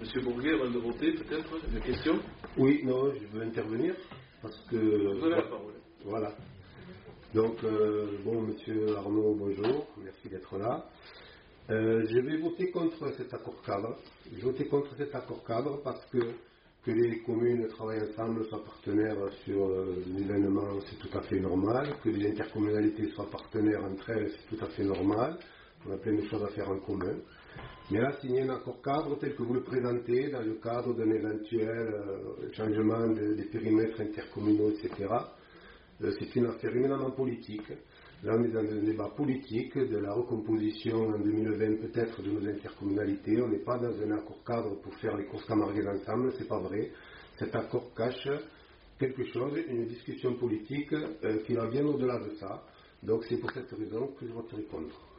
Monsieur Bourguet, avant de voter, peut-être, une question? Oui, non, je veux intervenir, parce que... Vous avez la parole. Voilà. Donc, bon, Monsieur Arnaud, bonjour, merci d'être là. Je vais voter contre cet accord cadre. Je vais voter contre cet accord cadre parce que les communes travaillent ensemble, soient partenaires sur l'événement, c'est tout à fait normal. Que les intercommunalités soient partenaires entre elles, c'est tout à fait normal. On a plein de choses à faire en commun. Mais là, signer un accord cadre tel que vous le présentez, dans le cadre d'un éventuel changement des périmètres intercommunaux, etc., c'est une affaire éminemment politique. Là, on est dans un débat politique de la recomposition en 2020 peut-être de nos intercommunalités. On n'est pas dans un accord cadre pour faire les courses camarguaises ensemble, c'est pas vrai. Cet accord cache quelque chose, une discussion politique qui va bien au-delà de ça. Donc c'est pour cette raison que je voterai contre.